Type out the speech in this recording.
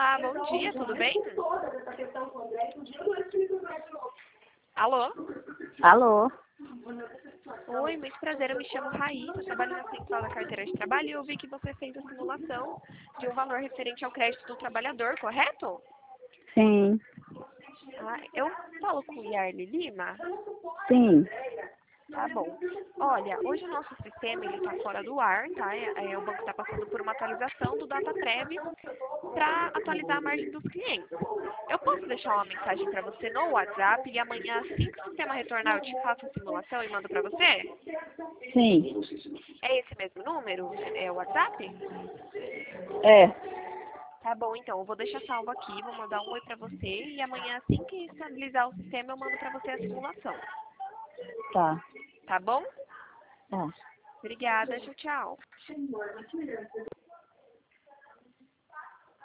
Olá, bom dia, tudo bem? Alô? Alô? Oi, muito prazer, eu me chamo Raíssa, eu trabalho na Central da Carteira de Trabalho e eu vi que você fez a simulação de um valor referente ao crédito do trabalhador, correto? Sim, Eu falo com o Yarli Lima? sim. Tá bom. Olha, hoje o nosso sistema ele está fora do ar, tá? O banco está passando por uma atualização do DataPrev para atualizar a margem dos clientes. Eu posso deixar uma mensagem para você no WhatsApp e amanhã, assim que o sistema retornar, eu te faço a simulação e mando para você? Sim. É esse mesmo número? É o WhatsApp? É, Tá bom, então. Eu vou deixar salvo aqui, vou mandar um oi para você e amanhã, assim que estabilizar o sistema, eu mando para você a simulação. tá. Tá bom? Tá. Obrigada, tchau, tchau.